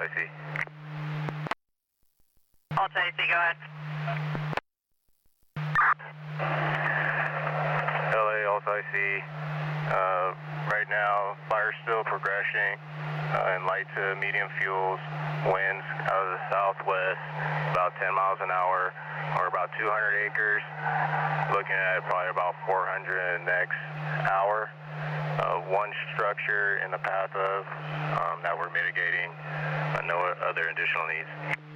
IC. Alta IC, go ahead. LA, Alta IC. Right now, fire's still progressing in light to medium fuels. Winds out of the southwest, about 10 miles an hour, or about 200 acres. Looking at probably about 400 next hour. One structure in the path of that we're mitigating. No other additional needs.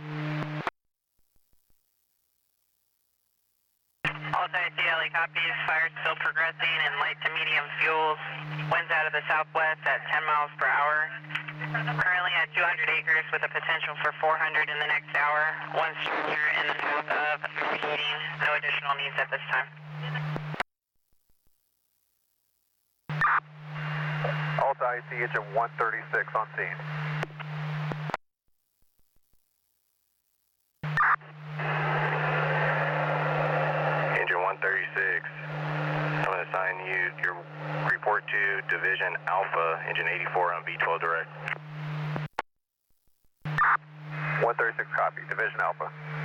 Alta IC, LA copies. Fire still progressing in light to medium fuels. Winds out of the southwest at 10 miles per hour. Currently at 200 acres with a potential for 400 in the next hour. One structure in the path of mitigating. No additional needs at this time. Alta IC, engine 136 on scene. Engine 136, I'm going to assign you your report to Division Alpha, engine 84 on B12 direct. 136 copy, Division Alpha.